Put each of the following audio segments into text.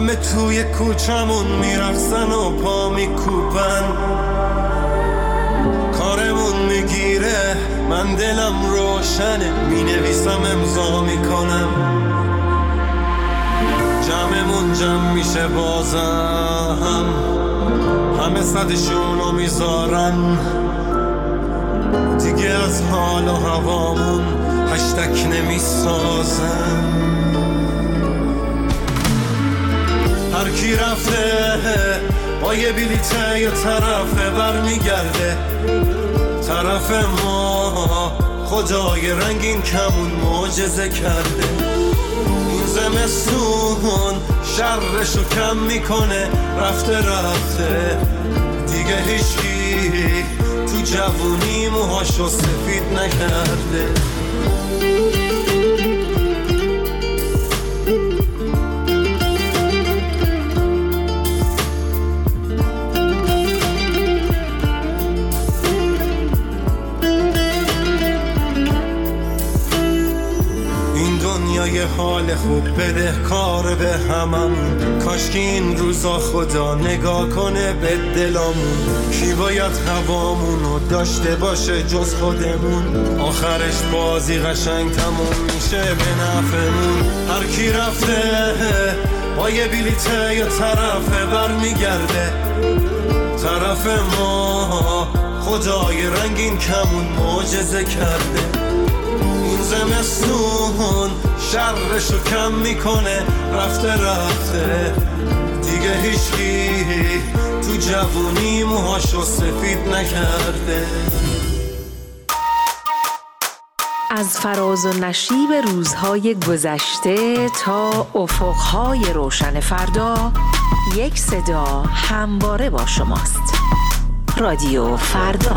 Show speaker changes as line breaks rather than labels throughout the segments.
همه توی کوچمون میرقصن و پا میکوبن، کارمون میگیره من دلم روشنه، مینویسم امضا میکنم، جمعمون جمع میشه بازم، همه صدشونو میذارن، دیگه از حال و هوامون هشتک نمیسازن. هر کی رفته با یه بلیته یه طرفه برمیگرده، طرف ما خدای رنگین کمون معجزه کرده. این زمستون شرشو کم میکنه، رفته دیگه هیچکی تو جوونی موهاشو سفید نکرده. یه حال خوب بده کار به هممون، کاش که این روزا خدا نگاه کنه به دلامون. کی باید هوامونو داشته باشه جز خودمون، آخرش بازی قشنگ تموم میشه به نفعمون. هر کی رفته با یه بلیته یه طرفه برمیگرده، طرف ما خدای رنگین کمون معجزه کرده. این زمستون شرشو کم میکنه، رفته دیگه هیچکی تو جوونی موهاشو سفید نکرده.
از فراز و نشیب روزهای گذشته تا افقهای روشن فردا، یک صدا همواره با شماست. رادیو فردا.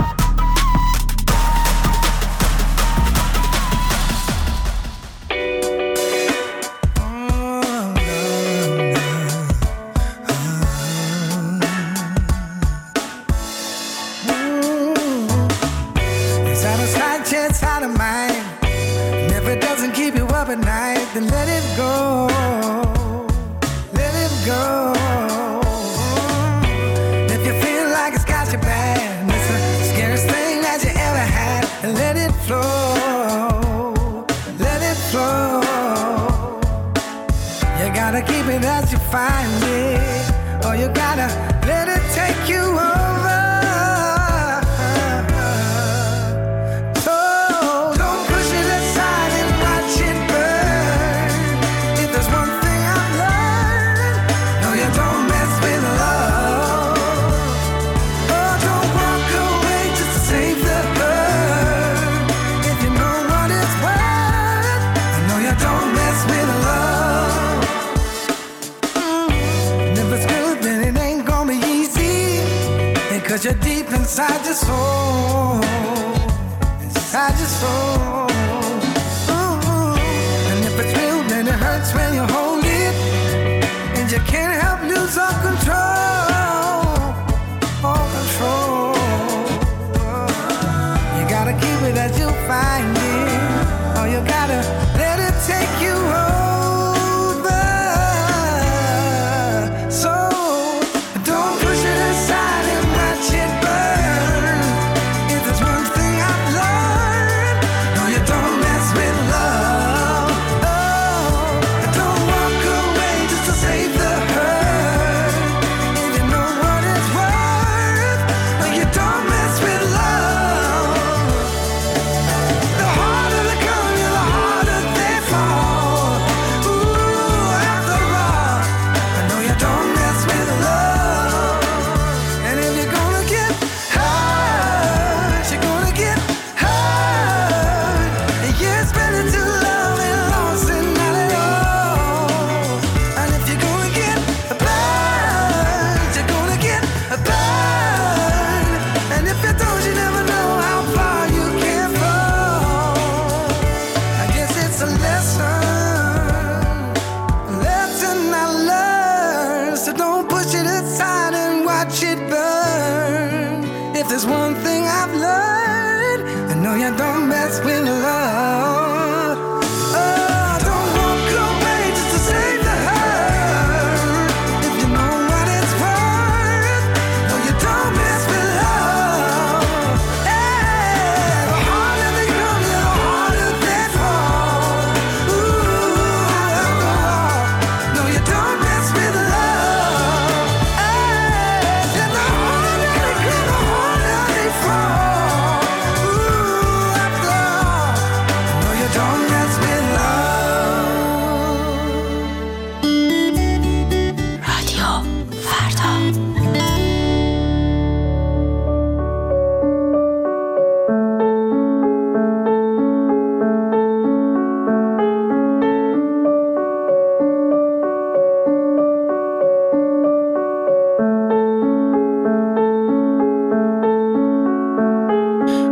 Then let it go, let it go. If you feel like it's got you bad, it's the scariest thing that you ever had. Let it flow, let it flow. You gotta keep it as you find it, or you gotta let it take you over. Cause you're deep inside your soul, inside your soul. Ooh. And if it's real, then it hurts when you hold it, and you can't help lose all control, all control. You gotta keep it as you find it, or you gotta let it take you over. So don't push it aside and watch it burn. If there's one thing I've learned, no, you don't mess with love. Oh, don't walk away just to save the hurt. If you know what it's worth, no, you don't mess with love. The harder they come, the harder they fall. Ooh, after all, I know you don't mess with love. And if you're gonna get hurt, you're gonna get hurt. And you're spending too long and lost and not at all. And if you're gonna get burned, you're gonna get burned. And if you don't, you never know how far you can fall. I guess it's a lesson I learned. So don't push it aside and watch it burn. If there's one thing I've learned, I know you don't mess with love. Oh, don't walk away just to save the hurt.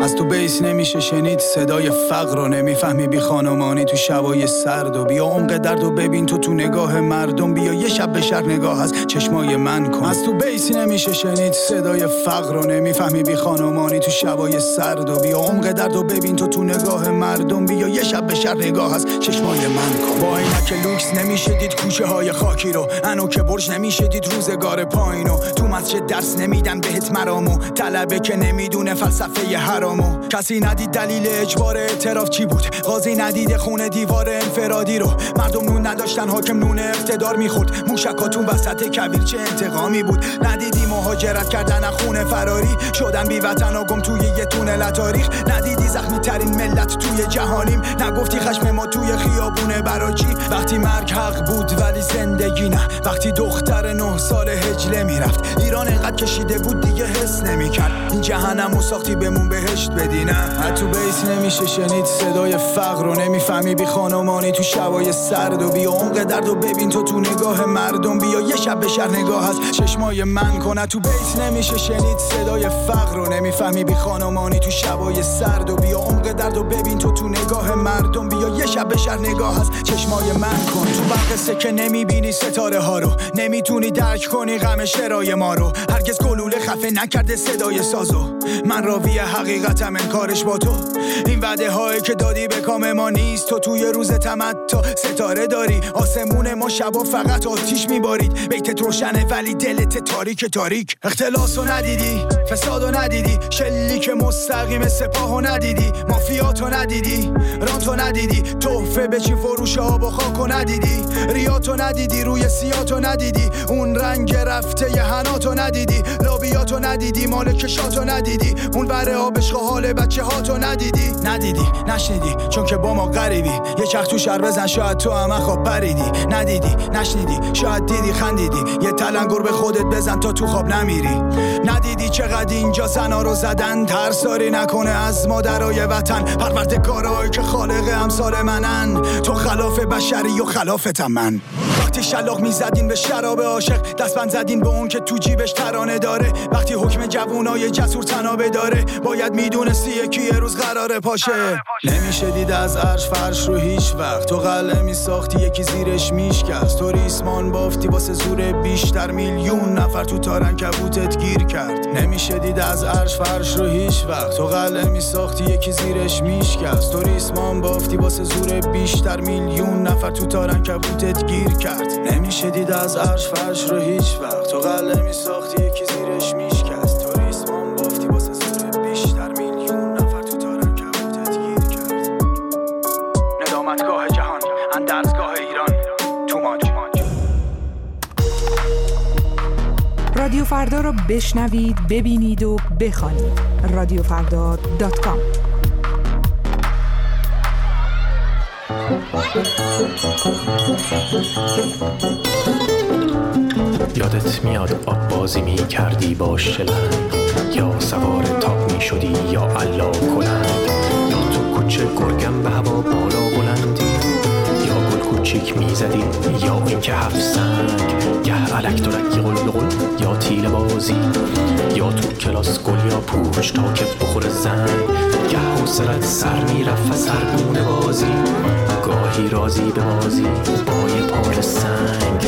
از تو بیس نمیشه شنید صدای فقر رو، نمیفهمی بی خانمانی تو شبای سرد و بیا عمق درد و ببین تو نگاه مردم، بیا یه شب به شهر نگاه از چشمای من کن. از تو بیس نمیشه شنید صدای فقر رو، نمیفهمی بی خانمانی تو شبای سرد و بیا عمق درد و ببین تو نگاه مردم، بیا یه شب به شهر نگاه از چشمای من کن. با اینکه لوکس نمیشه دید کوچه های خاکی رو، انو که برج نمیشه دید روزگار پایینو، تو مسجد درس نمیدن بهت مرامو، طلبه که نمیدونه فلسفه حرامو، کسی ندید دلیل اجبار اعتراف چی بود، قاضی ندید خونه دیوار انفرادی رو، مردم نون نداشتن حاکم نون اقتدار میخورد، موشکاتون وسط کویر چه انتقامی بود، ندیدی مهاجرت کردن از خونه فراری شدن بی وطن و گم توی یه تونل تاریخ، ندیدی زخمی ترین ملت توی جهانیم، نگفتی خشم ما توی خیابونه براچی، وقتی مرگ حق بود ولی زندگی نه، وقتی دختر 9 سال هجله میرفت، ایران اینقدر کشیده بود دیگه حس نمیکرد، این جهنمو ساختی بمون بهشت بدی نه. تو بیس نمیشه شنید صدای فقر رو، نمیفهمی بی خانمانی تو شبای سرد و بیا عمق درد و ببین تو نگاه مردم، بیا یه شب به شهر نگاه از چشمای من کن. تو بیس نمیشه شنید صدای فقر رو، نمیفهمی بی خانمانی تو شبای سرد و بیا عمق درد و ببین تو نگاه مردم، بیا یه شب به شهر نگاه از چشمای من کن. تو برق که نمیبینی ستاره ها رو، نمیتونی درک کنی غم شرای ما رو، هرگز گلوله خفه نکرده صدای سازو، من راوی حقیقتم انکارش با تو، این وعده هایی که دادی به کام ما نیست، تو توی روز تمتا ستاره داری، آسمون ما شبا فقط آتیش میبارید، بیتت روشنه ولی دلت تاریک تاریک، اختلاسو ندیدی، فسادو ندیدی، شلیک مستقیم سپاهو ندیدی، مافیاتو ندیدی، رانتو ندیدی، تحفه به چی فروش آب و خاکو ندیدی، ریاتو ندیدی، روی سیاتو ندیدی، اون رنگ رفته ی حناتو ندیدی، لابیاتو ندیدی، مال کشاتو ندیدی، اون بره آبشق حال بچه هاتو ندیدی، نشنیدی چون که با ما غریبی، یه چرخ تو شهر بزن شاید تو هم خواب پریدی، ندیدی نشنیدی شاید دیدی خندیدی، یه تلنگر به خودت بزن تا تو خواب نمیری، ندیدی چقدر اینجا زنا رو زدن، ترساری نکنه از مادرای وطن، پروردگارایی که خالق امثال منن، تو خلاف بشری و خلافتم من. وقتی شلاق میزدین به شراب عاشق، دستبند زدین به اون که تو جیبش ترانه داره، وقتی حکم جوونای جسور تنابه داره، باید میدونستی یکی یه روز قراره پاشه. نمیشه دید از عرش فرش رو هیچ وقت، تو قلعه میساختی یکی زیرش میشکست، تو ریسمان بافتی واسه زور بیشتر، میلیون نفر تو تارن کبوتت گیر کرد. نمیشه دید از عرش فرش رو هیچ وقت، تو قلعه میساختی یکی زیرش میشکست، تو ریسمان بافتی واسه زور بیشتر، میلیون نفر تو تارن کبوتت گیر کرد. نمیشه دید از عرش فرش رو هیچ وقت، تو قلعه میساختی یکی زیرش میشکست، تو ریسمان بافتی واسه زور بیشتر، میلیون نفر تو تارن کبوتت گیر کرد. ندامتگاه جهان، اندرزگاه ایران، توماج.
رادیو فردا رو بشنوید، ببینید و بخوانید. radiofrda.com.
یادت میاد آب بازی می کردی با شلنگ، یا سوار تاپ می شدی یا علا کلند، یا تو کوچه گرگم به هوا بالا بلندی، یا گل کوچیک می زدی یا این که 7 سنگ، گه الکترکی قل یا تیل بازی، یا تو کلاس گل یا پوش تا که بخور زنگ، گه حوصلت سر می رفت سرگونه بازی، گاهی رازی به بازی با یه پار سنگ.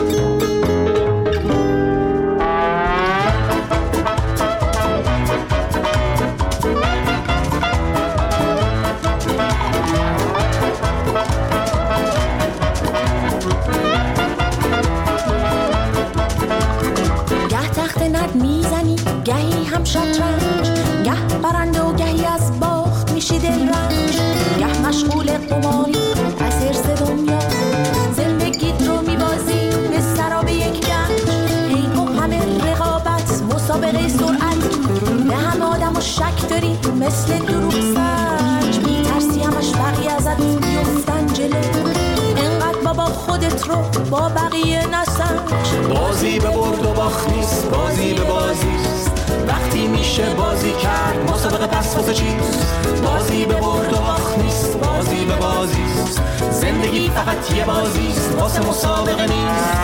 گه تخت نرد میزنی، گهی هم شطرنج، گه برنده و گهی از باخت میشی دلرنج، گه مشغول قماری از حرص دنیا، زندگیت رو میبازی به سراب یک گنج، هی و همه رقابت مسابقه سرعت، به همه آدم و شک داری مثل دروغ سنج، میترسی همش بقیه ازت بیفتن جلو، انقدر بابا خودت رو با بقیه نسنج.
بازی به برد و باخت نیست، بازی به بازیست، وقتی میشه بازی کرد مسابقه پس واسه چیست، بازی به برد و باخت نیست، بازی به بازیست، زندگی فقط یه بازیست واسه مسابقه نیست.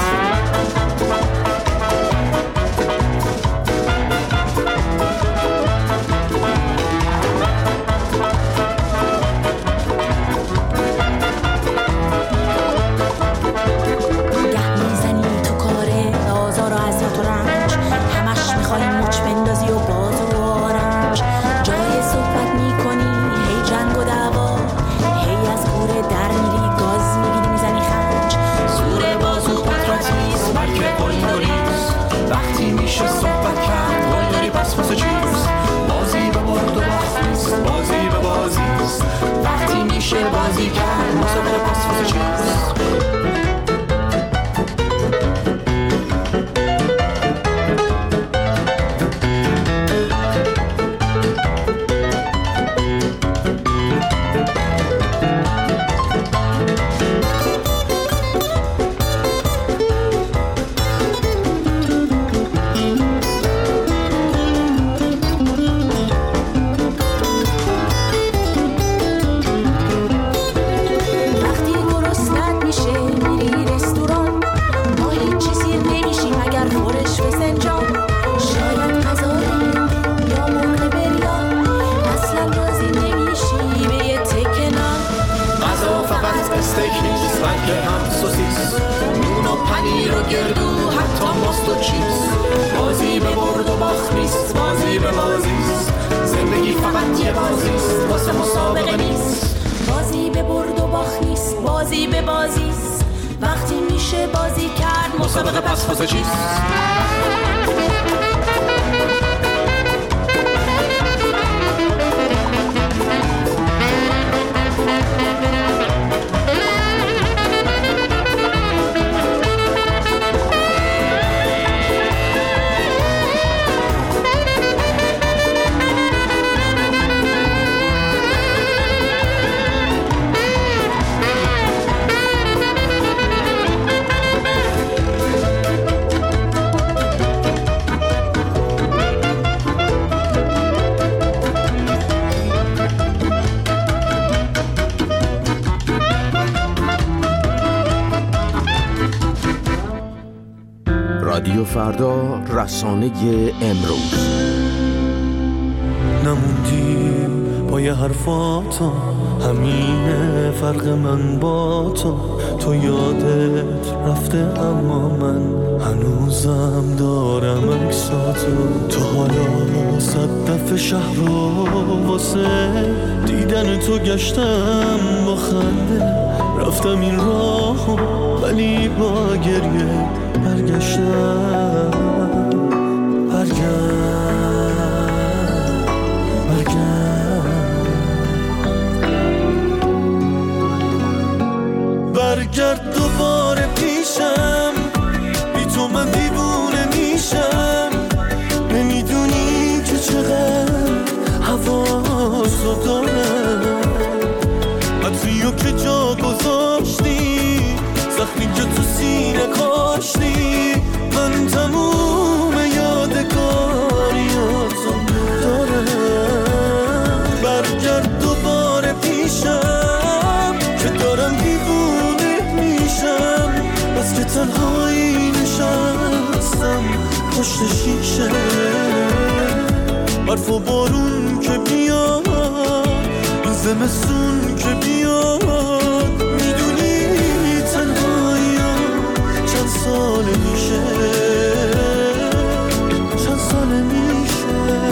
بازیست، زندگی فقط یه بازیست، واسه مسابقه نیست.
بازی به برد و باخت نیست، بازی به بازیست. وقتی میشه بازی کرد مسابقه پس واسه چیست؟
رادیو فردا، رسانه امروز.
نموندی پای حرفاتو، همینه فرق من با تو یادت رفته اما من هنوزم دارم عکساتو. تو حالا 100 دفعه شهر رو واسه دیدن تو گشتم با خنده، رفتم این راهو ولی با گریه برگشتم. برگرد دوباره پیشم، بی تو من دیوونه میشم. نمیدونی که چقدر حواسو دارم، عطریو که جا گذاشتی، زخمی که تو سینه کاشتی. من تموم یادگاریاتو دارم. برگرد دوباره پیشم که دارم دیوونه میشم، بس که تنهایی نشستم پشت شیشه. برف و بارون که بیاد، این زمستون که بیاد، میدونی تنهایی چند سال میشه، چند سال میشه.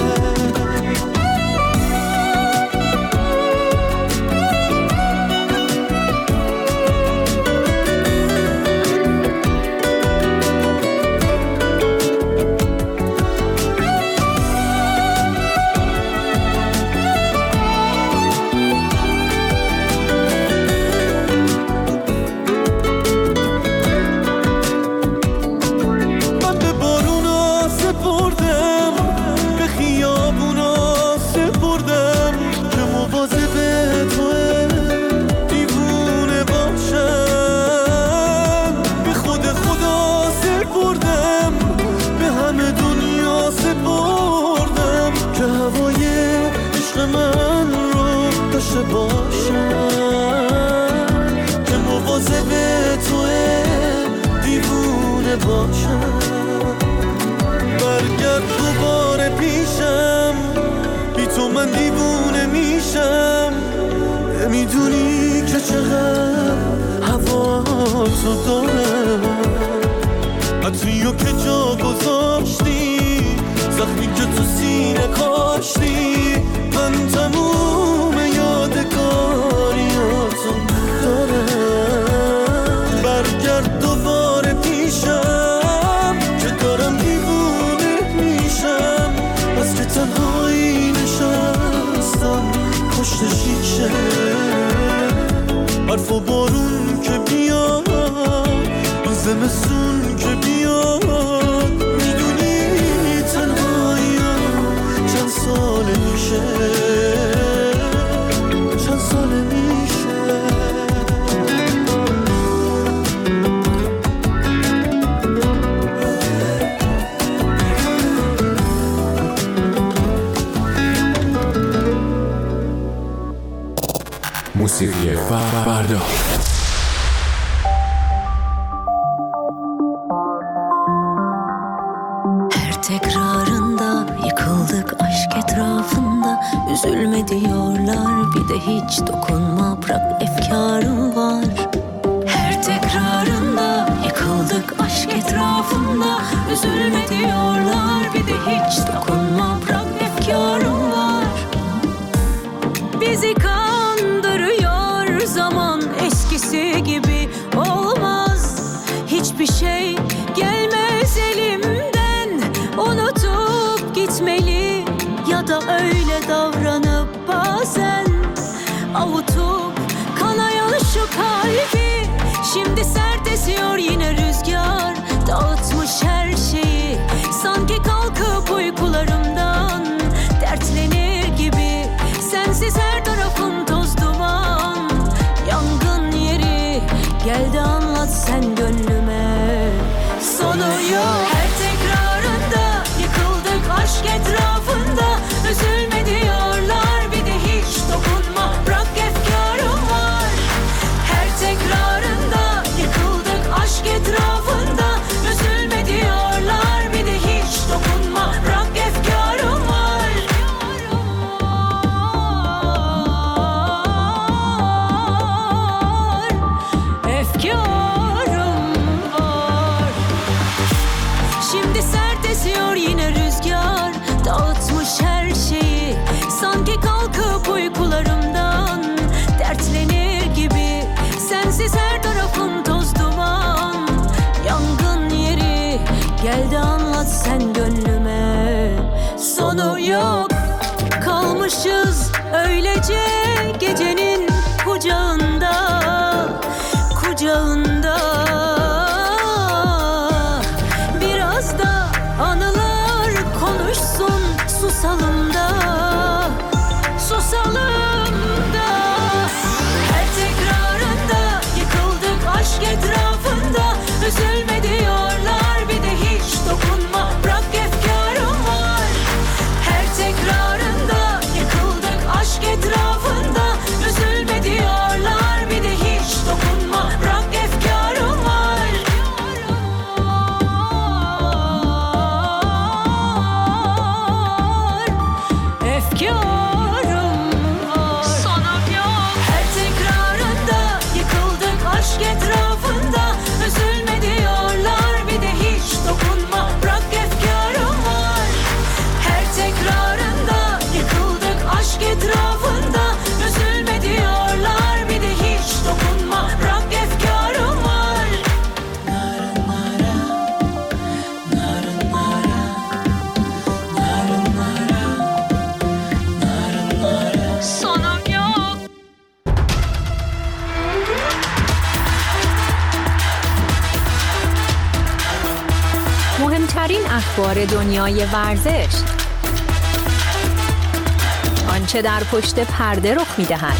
که مواظب توه دیوونه باشم. برگرد دوباره پیشم، بی تو من دیوونه میشم. نمیدونی که چقدر هواتو دارم، عطریو که جا گذاشتی، زخمی که تو سینه کاشتی. من تموم یادگاریاتو دارم. برگرد دوباره پیشم که دارم دیوونه میشم، بس که تنهایی نشستم پشت شیشه. برف و بارون که بیاد، این زمستون که بیاد، میدونی تنهایی چند سال میشه، چند سال میشه.
موسیقی فردا.
Tekrarında yıkıldık aşk etrafında. Üzülme diyorlar bir de hiç dokunma, bırak efkarım var. Her tekrarında yıkıldık aşk etrafında. Üzülme diyorlar bir de hiç dokunma, bırak efkarım öyle davranıp bazen avutup kanayan şu kalbi. Şimdi sert esiyor yine rüzgar, dağıtmış her şeyi. Sanki kalkıp uykularımdan dertlenir gibi. Sensiz her tarafım toz duman, yangın yeri. Gel de anlat sen gönlüme, sonu yok. Her tekrarında yıkıldık aşk etrafında. Üzülme diyorlar bir de hiç dokunma, bırak efkarım var. Her tekrarında yıkıldık aşk etrafında. Üzülme diyorlar bir de hiç dokunma, bırak efkarım var. Efkarım var. Şimdi sert esiyor yine rüzgar, dağıtmış her şeyi. Sanki kalkıp uykularımdan dertlenir gibi. Sensiz her tarafım toz duman, yangın yeri. Gel de anlat sen gönlüme, sonu yok. Kalmışız öylece gecenin kucağında, kucağında. Biraz da anılar konuşsun, susalım da, susalım da. Her tekrarında yıkıldık aşk etrafında. Üzülme diyorlar bir de hiç dokunma, bırak efkarım var. Her tekrarında yıkıldık aşk etrafında. Üzülme diyorlar bir de hiç dokunma, bırak efkarım var. Efkarım var. Sonum yok. Her tekrarında yıkıldık aşk etrafında. Üzülme diyorlar bir de hiç dokunma, bırak efkarım var. Her tekrarında yıkıldık aşk etrafında. Üzülme diyorlar bir de hiç dokunma, bırak efkarım var. Sonum yok.
مهمترین اخبار دنیای ورزش، آنچه در پشت پرده رخ می‌دهد،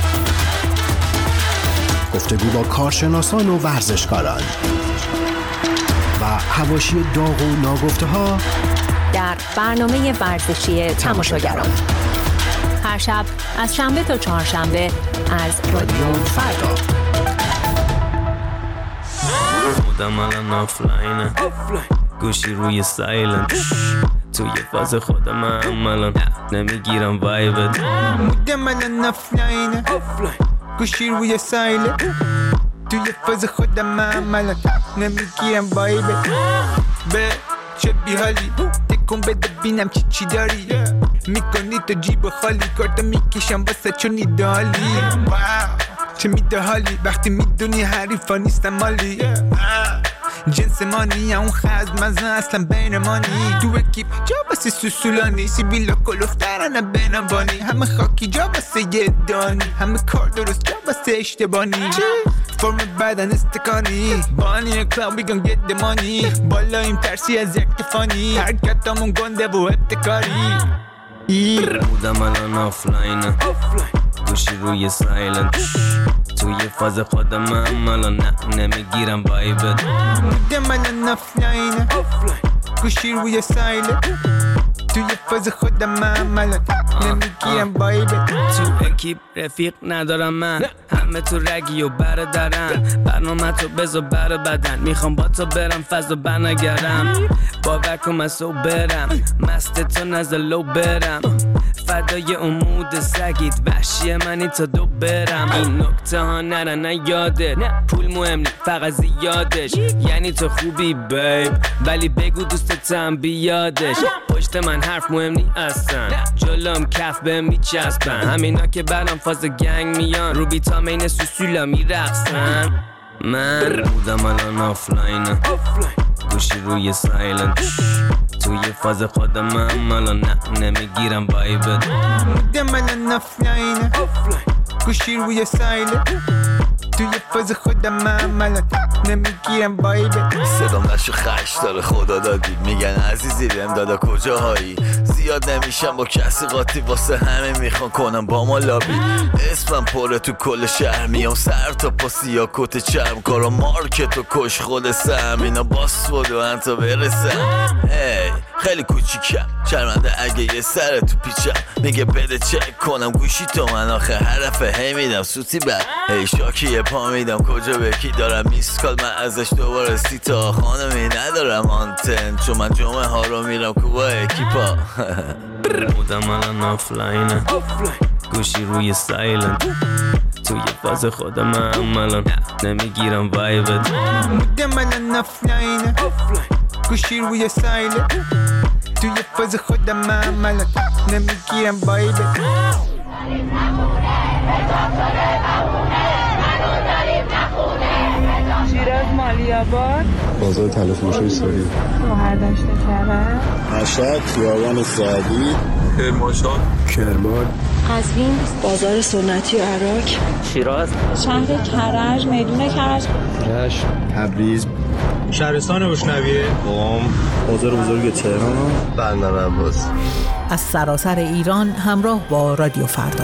گفتگو با کارشناسان و ورزشکاران و حواشی داغ و ناگفته‌ها
در برنامه ورزشی تماشاگران. هر شب از شنبه تا چهارشنبه از رادیو فردا.
خودم الان آفلاینه، گوشی روی سایلنت، توی فاز خودم هم الان نمیگیرم وایبت.
بودم الان آفلاینه، گوشی روی سایلنت، توی فاز خودم هم الان نمیگیرم وایبت. به چه بیحالی تکون بده بینم چی داری، میکنی تو جیب خالی، کارتو میکشم واسه چون ایدالی. چه میده حالی وقتی میدونی حریفا نیستم مالی. جنس مانی اون خزم مزه اصلا بین مانی. تو اکیپ جا بسه سوسولانی، سیبیلا کلوفترانه بینم بانی. همه خاکی جا بسه یه دانی، همه کار درست جا بسه اشتبانی. فرم بدن استکانی بانی کلاب we gon get the money. بالایم ترسی از اکتفانی، حرکتامون گنده و ابتکاری.
بودم الان آفلاینه، گوشی روی سایلنت، توی فاز خودم هم الان نمیگیرم وایبت.
بودم الان آفلاینه، گوشی روی سایلنت، توی فاز خودم هم الان نمیگیرم وایبت.
تو اکیپ رفیق ندارم من، همه تو رگی و برادرن. برنامه تو بذار بر بدن، میخوام با تو برم فاز و برنگرم. باور کن من سو برم، مست تو نزد لو برم. فدای امود سگید وحشی منی تا دو برم. این نکته ها نرن یادت، پول مهم نی فقط زیادش. یعنی تو خوبی بیب ولی بگو دوستتم بیادش. پشت من حرف مهم نی اصلا، جلوم کف به میچسبن. همینا که برام فاز گنگ میان، رو بیتامین سوسولا میرقصن. من بودم الان آفلاینه، گوشی روی سایلنت توی فاز خودم عملا نه نمیگیرم وایبت
مدملا نفلاینه گوشی روی سایلنت توی فاز خودم عملا نمیگیرم وایبت.
صدام نشو خش داره خدا دادی میگن عزیزی بهم دادا کجاهایی. زیاد نمیشم با کسی قاطی واسه همه میخوان کنم با ما لابی. اسمم پره تو کل شهر میام سر تا پا سیا کت چرم کارا مارکت و کش خود سم اینا باس بود و انتا برسم. خیلی کوچیکم شرمنده اگه یه سر تو پیچم میگه بده چک کنم گوشی تو من آخه حرفه هی میدم سوتی بد هی شاکی یه پا میدم کجا به کی دارم میسکال من ازش دوباره سیتا خانمی ندارم آنتن چون من جمعه ها رو میرم کوبا اکیپا.
بودم الان آفلاینه گوشی روی سایلنت توی فاز خودم عملا نمیگیرم وایبت.
بودم الان آفلاینه گوشی روی سایلنت توی فاز خودم عملا نمیگیرم وایبت.
شیراز مالی‌آباد
بازار تلفروشی سوری
شهردشت کرج
مشهد خیابان سعدی
کرمانشاه
کرمان
قزوین بازار سنتی عراق
شیراز
شهر کرج میدون کرج
رشت تبریز
شهرستان بشنویه
قم بازار بزرگ تهران بندر عباس.
از سراسر ایران همراه با رادیو فردا.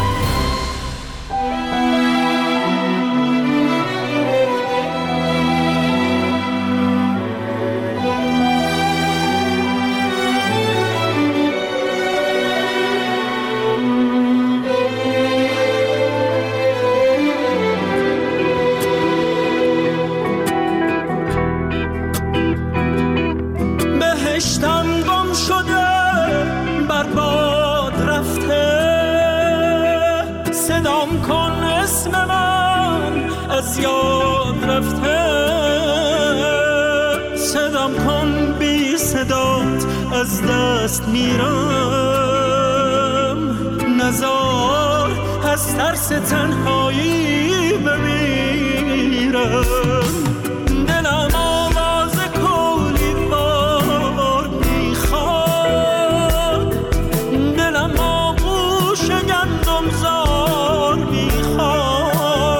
یاد رفته صدام کن بی صدات از دست میرم نزار از ترس تنهایی بمیرم دلم آواز کولی بار میخواد دلم آغوش گندم زار میخواد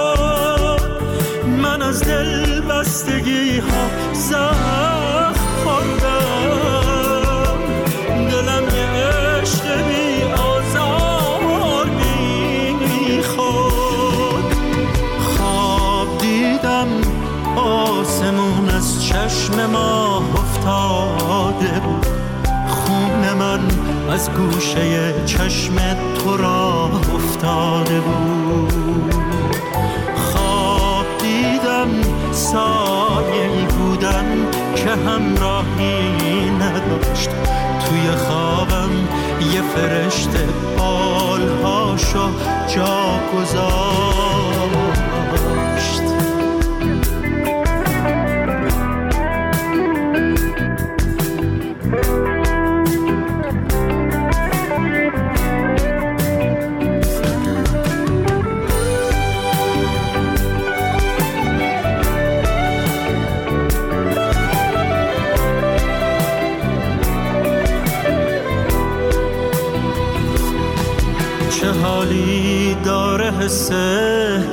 از دل بستگی ها زخم خوردم دلم یه عشق بی آزار میخواد. خواب دیدم آسمون از چشم ما افتاده بود خون من از گوشه چشم تو را افتاده بود. سایه‌ای بودم که همراهی نداشت توی خوابم یه فرشته بالهاشو جا گذاشت. حالی داره حسه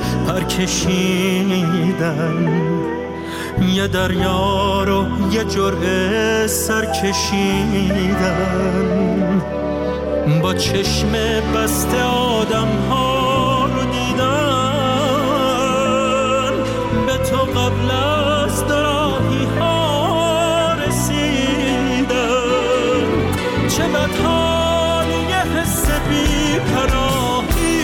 پرکشیدن یه دریا رو یه جرعه سر کشیدن با چشم بسته آدم ها رو دیدن به تو قبل از دراهی ها رسیدن چه بدحالی یه حس بی پناهی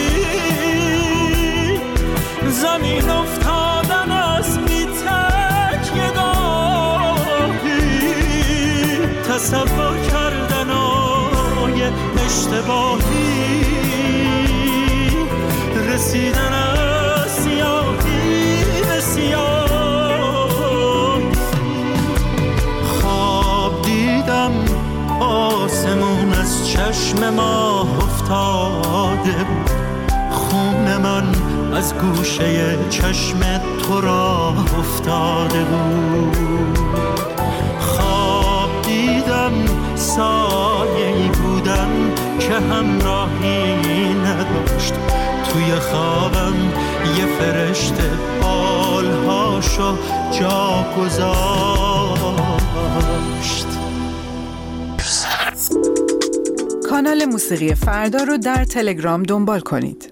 زمین افتادن از بی تکیه گاهی تصور کردن آی اشتباهی رسیدن از سیاهی به سیاهی. خواب دیدم آسمون از چشم ما افتاده بود خون من از گوشه چشم تو را افتاده بود. سایه‌ای بودم که همراهی نداشت. توی خوابم یه فرشته حالهاشو جا گذاشت.
کانال موسیقی فردا رو در تلگرام دنبال کنید.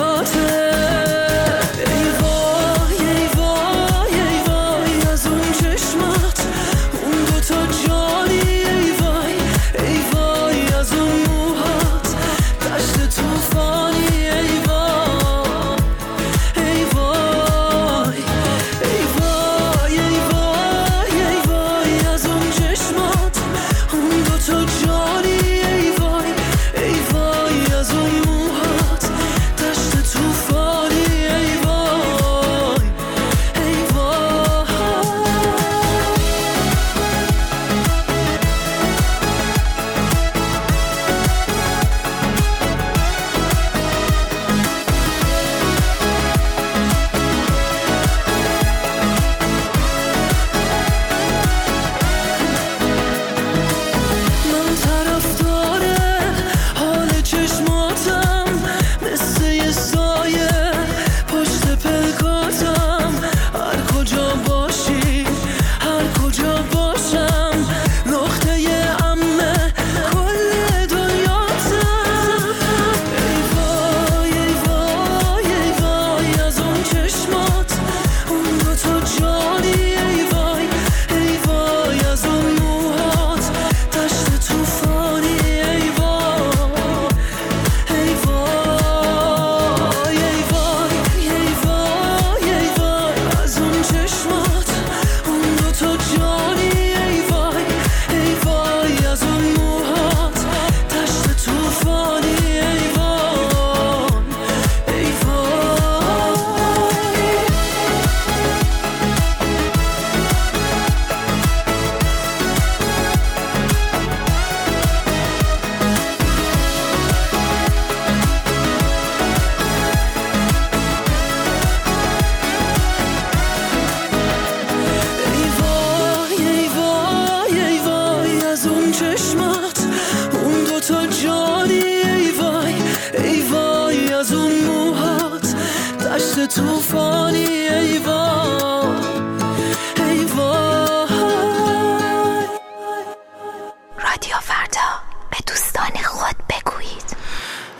ای وای ای وای ای وای از اون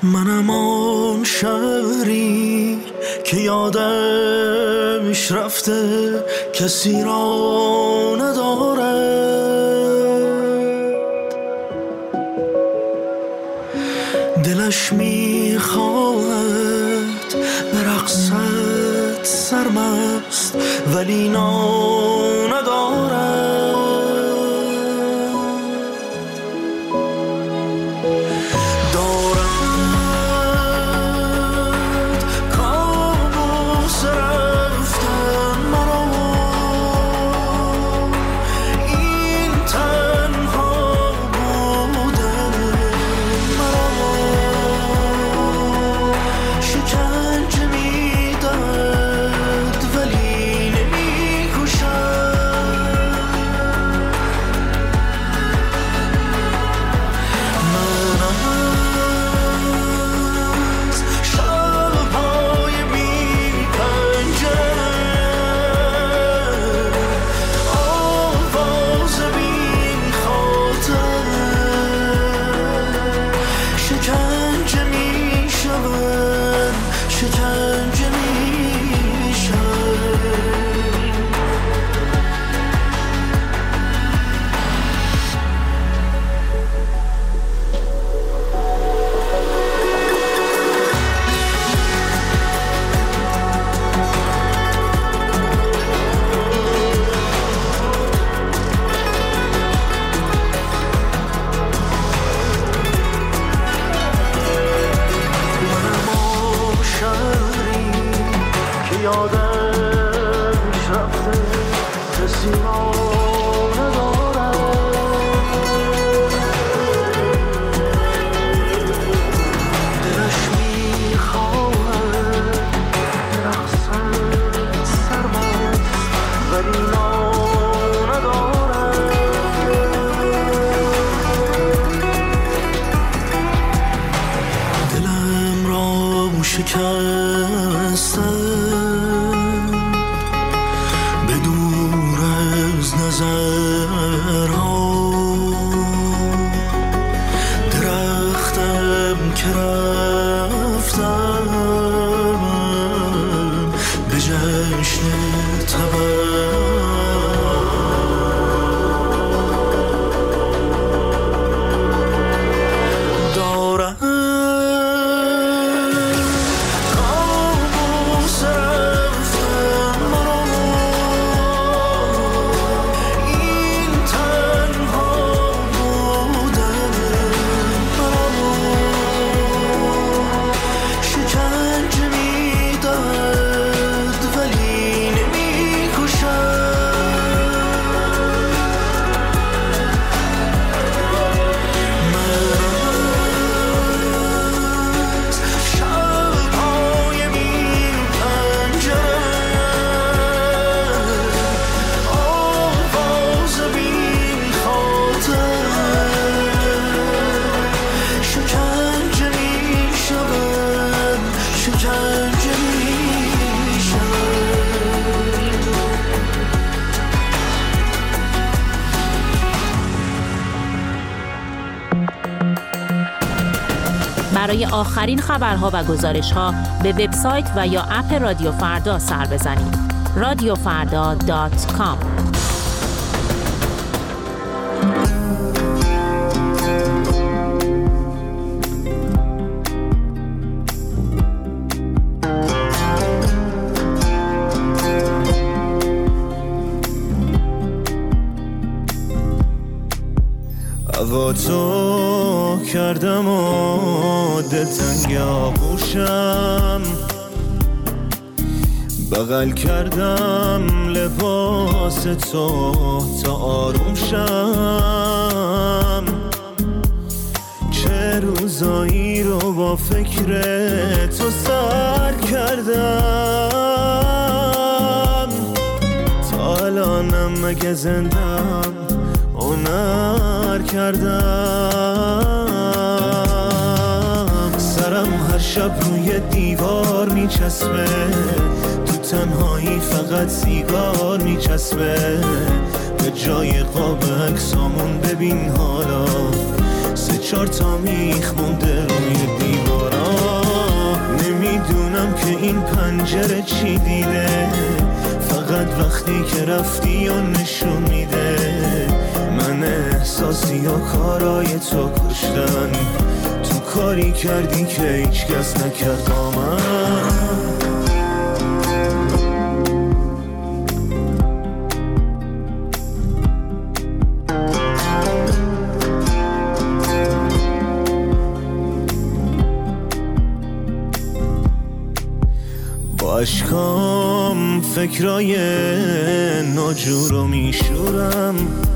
منم آن شهری که یادش رفته کسی را نداره، دلش میخواهد به رقصت سرمست ولی نام نداره،
برای آخرین خبرها و گزارش‌ها به وبسایت و یا اپ رادیو فردا سر بزنید. radiofarda.com.
هوا تو کردم و دلتنگ آغوشم، بغل کردم لباس تو تا آروم شم، چه روزایی رو با فکر تو سر کردم، تا الانم مگه زندم هنر کردم، سرم هر شب روی دیوار میچسبه، تو تنهایی فقط سیگار میچسبه، به جای قاب عکسامون ببین حالا 3-4 تا میخ مونده روی دیوارا. نمیدونم که این پنجره چی دیده، فقط وقتی که رفتی و نشون میده من احساسی و کارای تو کشتن. تو کاری کردی که هیچ کس نکرد با من. عشقام فکرای ناجور رو میشورم،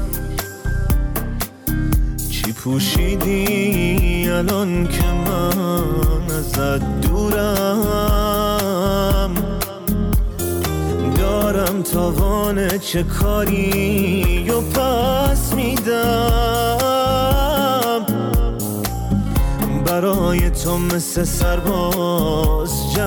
چی پوشیدی الان که من ازت دورم، دارم تاوان چه کاری و پس میدم، برای تو مثل سرباز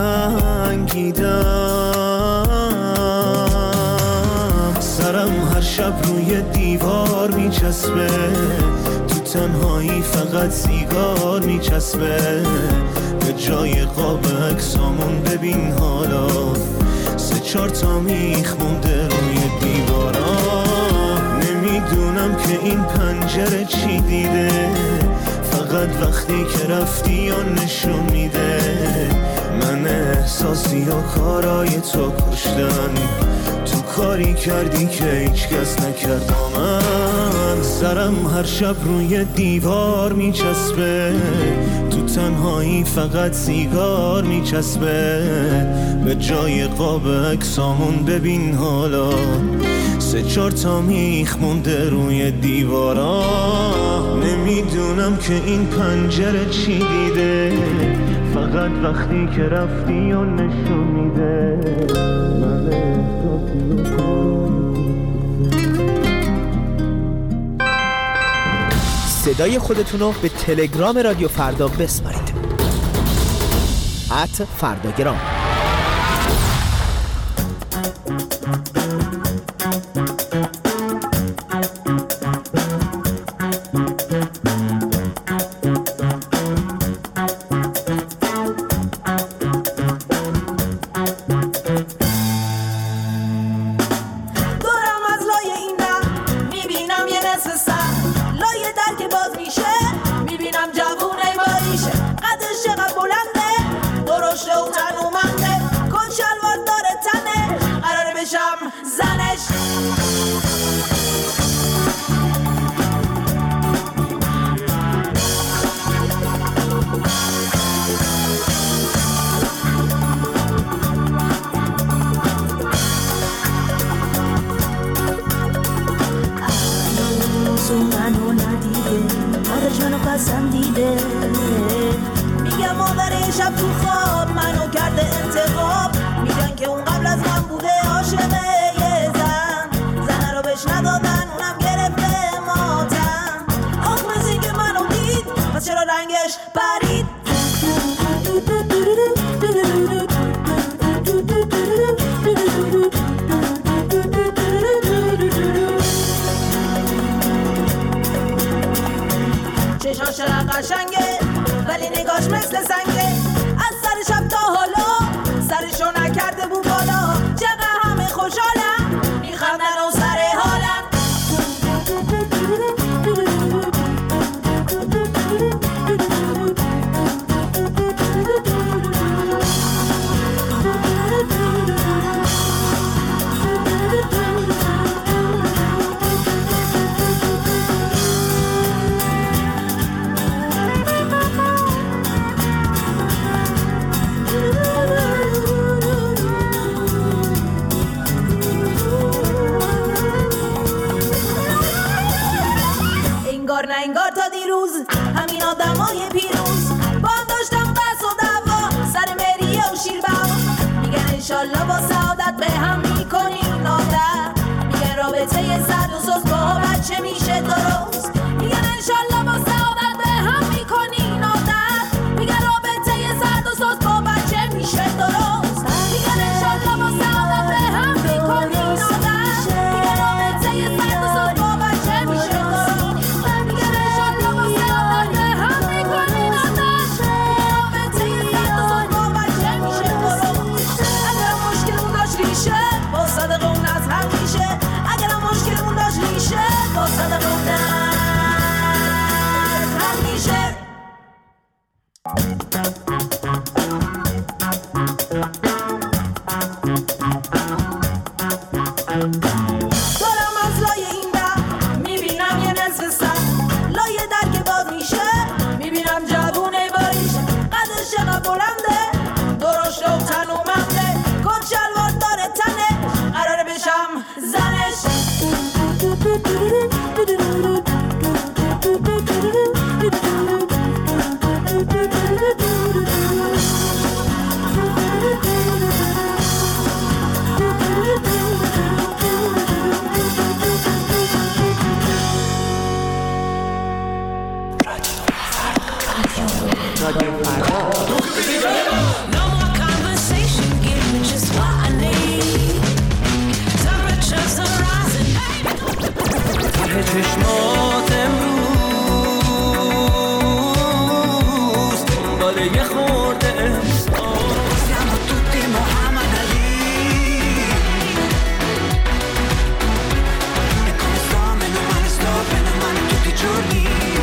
جنگیدم. سرم هر شب روی دیوار میچسبه، تو تنهایی فقط سیگار میچسبه، به جای قاب عکسامون ببین حالا 3-4 تا میخ مونده روی دیوارا. نمیدونم که این پنجره چی دیده، فقط وقتی که رفتی و نشون میده من احساسی و کارای تو کشتن. تو کاری کردی که هیچ کس نکرد با من. سرم هر شب روی دیوار میچسبه، تو تنهایی فقط سیگار میچسبه، به جای قاب عکسامون ببین حالا 3-4 تا میخ مونده روی دیوارا. نمیدونم که این پنجره چی دیده، فقط وقتی که رفتی و نشون میده من احساسی
صدای خودتونو به تلگرام رادیو فردا بسپارید @فرداگرام.
لای این در میبینم یه نصف سر، لای در که باز میشه میبینم جوونه باریشه، قدش چقدر بلنده، درشته و تنومنده، کت شلوار داره تنه، قراره بشم زنش.
چشمات امروز دنبال یه خورده
Siamo tutti Muhammad Ali E come sto, bene male tutti i giorni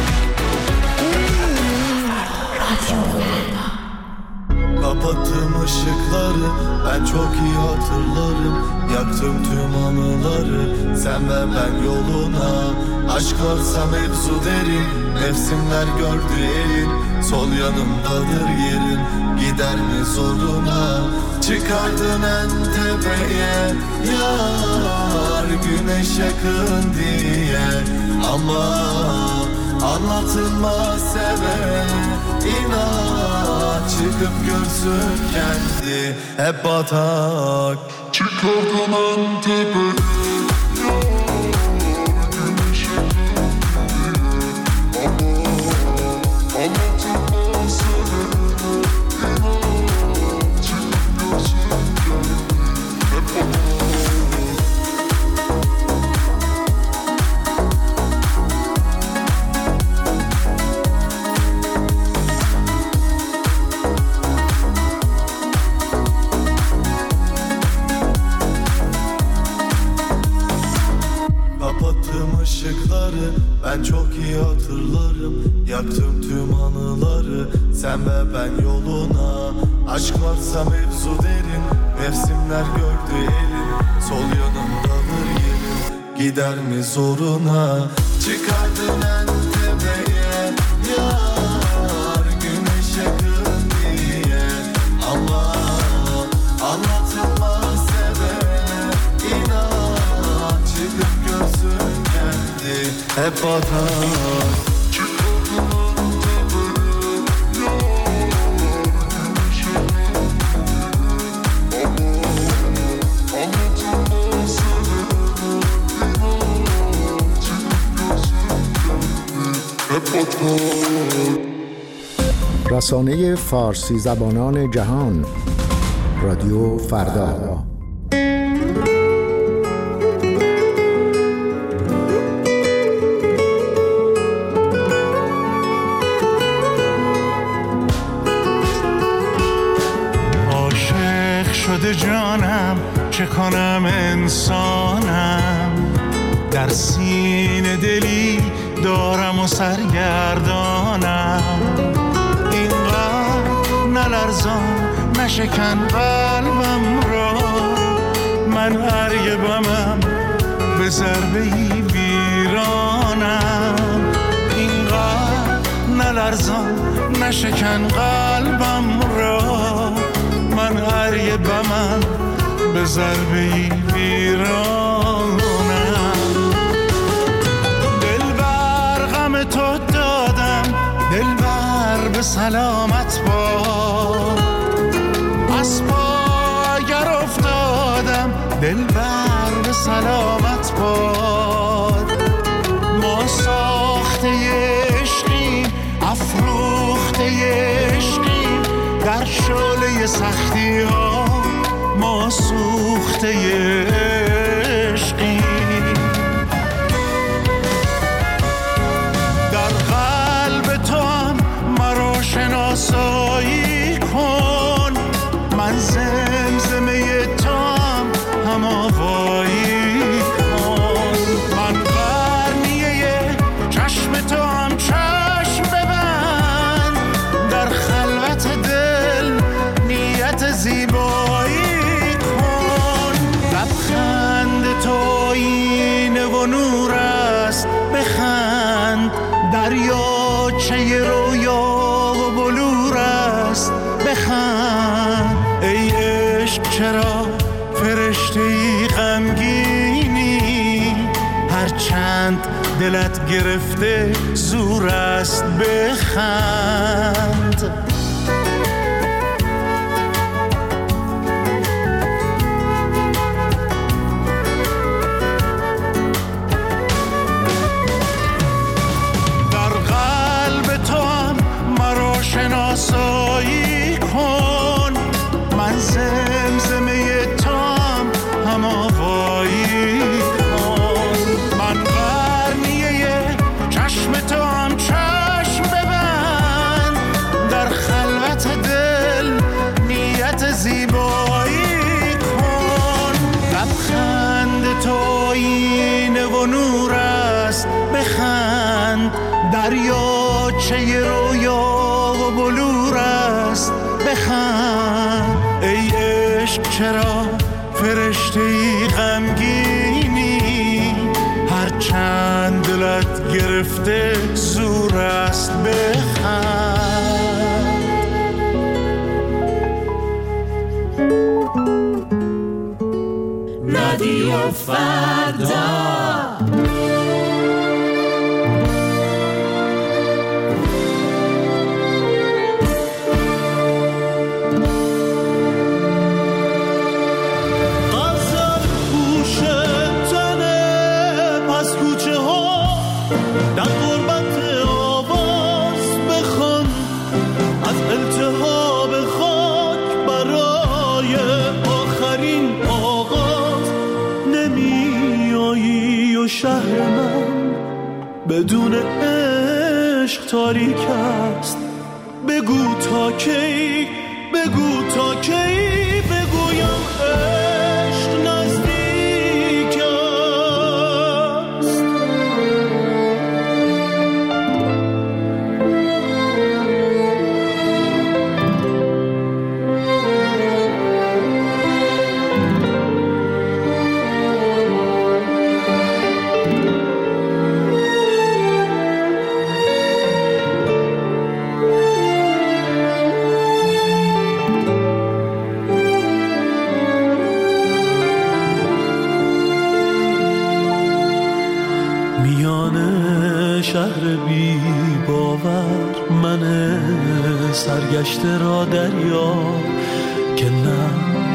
Kapattım ışıkları, ben çok iyi hatırlarım. Yaktım tüm anıları, sen ve ben yoluna. Aşk varsa mevzu derin, mevsimler gördü elin. Sol yanımdadır yerin, gider mi zoruna? Çıkardın en tepeye, yar güneş yakın diye. Ama anlatılmaz sevene, inat çıkıp görsün kendi hep batak. Çıkardım en tepeye, güneş yakın diye. Ama anlatılmaz sevene, inat çıkıp görsün kendi hep batak. Işıkları ben çok iyi hatırlarım. Yaktım tüm anıları, sen ve ben yoluna. Aşk varsa mevzu derin, mevsimler gördü elin. Sol yanımdadır yerin, gider mi zoruna? Çıkardın en tepeye, yar güneş yakın diye. Ama anlatılmaz sevene, inat çıkıp görsün kendi hep batar.
رسانه فارسی زبانان جهان رادیو فردا.
عاشق شده جانم، چه کنم انسانم، در سینه دلی دارم و سرگردانم. اینقدر نلرزان نشکن قلبم را، من هر یه بمم به ضربه‌ای ویرانم. اینقدر نلرزان نشکن قلبم را، من هر یه بمم به ضربه‌ای ویرانم. دلبر غم تو دادم، دلبر به سلامت باد. از پا اگر افتادم، دلبر به سلامت باد. ما ساخته عشقیم، افروخته عشقیم، در شعله سختی ها ما سوخته عشقیم. در قلب تو هم مرا شناسایی کن، من زمزمه تو هم آوایی کن. من قرنیه چشم تو هم چشم ببند، در خلوت دل نیت زیبایی کن. لبخند چه رویا و بلور است بخند ای عشق چرا فرشته‌ای غمگینی هر چند دلت گرفته زور است بخند شناسایی کن من زمزمه تام هم آوایی کن من قرنیه چشم تو هم چشم ببند در خلوت دل نیت زیبایی کن لبخند تو آینه و نور است بخند دریاچه رویا بلور است بخند ای عشق چرا فرشته‌ای غمگینی هر چند دلت گرفته زور است بخند
رادیو فردا
در غربت آواز بخوان از التهاب خاک برای آخرین آغاز نمی آیی و شهر من بدون عشق تاریک است بگو تا کی بگو تا کی بگویم عشق نزدیک است شهر بی باور من سرگشته را دریا که نه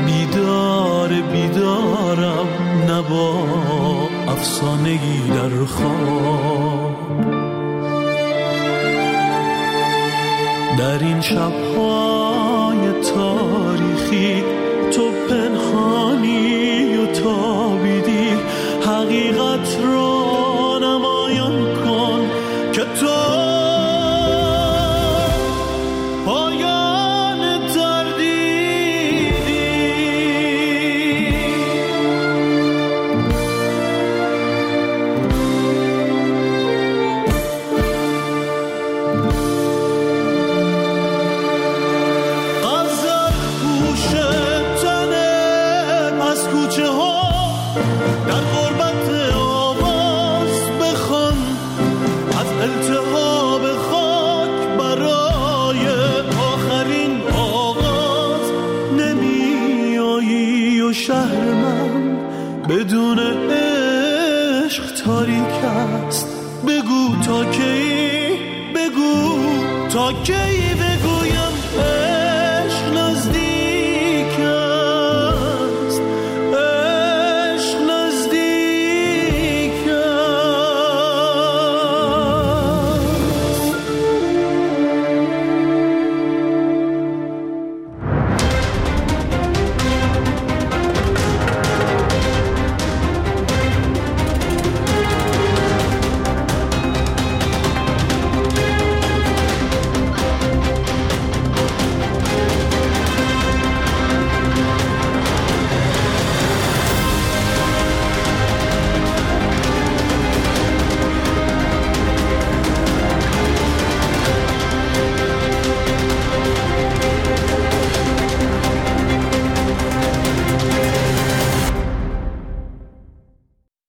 بیدارم نه با افسانگی در خواب در این شب‌های تاریخی تو پنهانی و تابیدی حقیقت را نمایان کن که تو پایان تردیدی غزل پوش تنه پس کوچه ها در غربت آواز بخوان از التهاب خاک برای آخرین آغاز نمی آیی و شهر من بدون عشق تاریک است بگو تا کی بگو تا کی بگویم